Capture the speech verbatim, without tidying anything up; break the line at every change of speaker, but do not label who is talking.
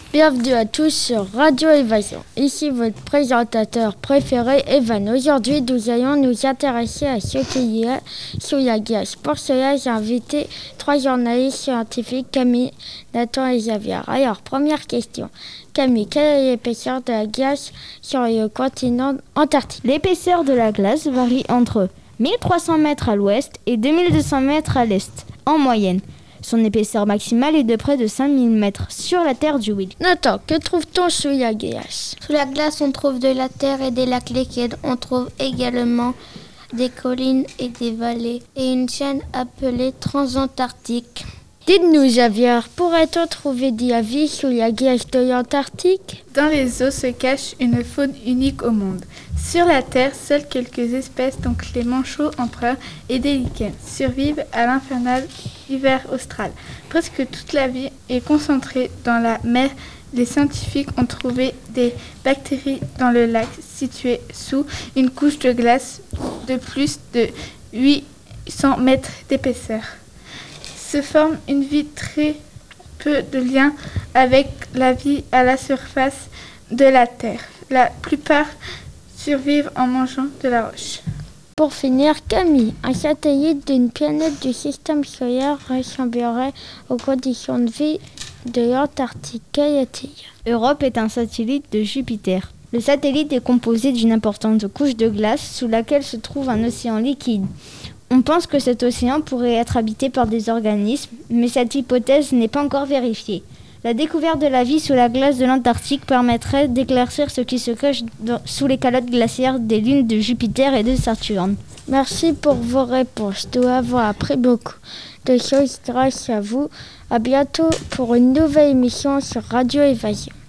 Bienvenue à tous sur Radio Évasion. Ici votre présentateur préféré, Evan. Aujourd'hui, nous allons nous intéresser à ce qu'il y a sous la glace. Pour cela, j'ai invité trois journalistes scientifiques, Camille, Nathan et Xavier. Alors, première question. Camille, quelle est l'épaisseur de la glace sur le continent antarctique?
L'épaisseur de la glace varie entre mille trois cents mètres à l'ouest et deux mille deux cents mètres à l'est, en moyenne. Son épaisseur maximale est de près de cinq mille mètres sur la terre du Will.
Nathan, que trouve-t-on sous la glace?
Sous la glace, on trouve de la terre et des lacs liquides. On trouve également des collines et des vallées et une chaîne appelée Transantarctique.
Dites-nous, Xavier, pourrait-on trouver de la vie sous la glace de l'Antarctique?
Dans les eaux se cache une faune unique au monde. Sur la Terre, seules quelques espèces, donc les manchots empereurs et des lichens, survivent à l'infernal hiver austral. Presque toute la vie est concentrée dans la mer. Les scientifiques ont trouvé des bactéries dans le lac situé sous une couche de glace de plus de huit cents mètres d'épaisseur. Se forme une vie très peu de lien avec la vie à la surface de la Terre. La plupart survivent en mangeant de la roche.
Pour finir, Camille, un satellite d'une planète du système solaire ressemblerait aux conditions de vie de l'Antarctique. Quel est-il?
Europe est un satellite de Jupiter. Le satellite est composé d'une importante couche de glace sous laquelle se trouve un océan liquide. On pense que cet océan pourrait être habité par des organismes, mais cette hypothèse n'est pas encore vérifiée. La découverte de la vie sous la glace de l'Antarctique permettrait d'éclaircir ce qui se cache dans, sous les calottes glaciaires des lunes de Jupiter et de Saturne.
Merci pour vos réponses. Nous avons appris beaucoup de choses grâce à vous. À bientôt pour une nouvelle émission sur Radio Évasion.